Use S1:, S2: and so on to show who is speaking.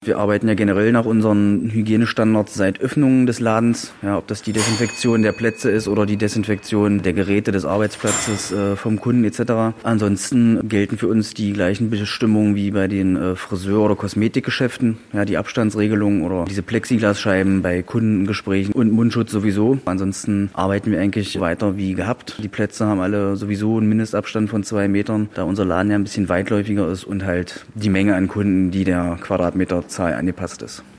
S1: Wir arbeiten ja generell nach unseren Hygienestandards seit Öffnung des Ladens. Ja, ob das die Desinfektion der Plätze ist oder die Desinfektion der Geräte des Arbeitsplatzes vom Kunden etc. Ansonsten gelten für uns die gleichen Bestimmungen wie bei den Friseur- oder Kosmetikgeschäften. Ja, die Abstandsregelung oder diese Plexiglasscheiben bei Kundengesprächen und Mundschutz sowieso. Ansonsten arbeiten wir eigentlich weiter wie gehabt. Die Plätze haben alle sowieso einen Mindestabstand von 2 Metern, da unser Laden ja ein bisschen weitläufiger ist und halt die Menge an Kunden, die der Quadratmeterzahl angepasst ist.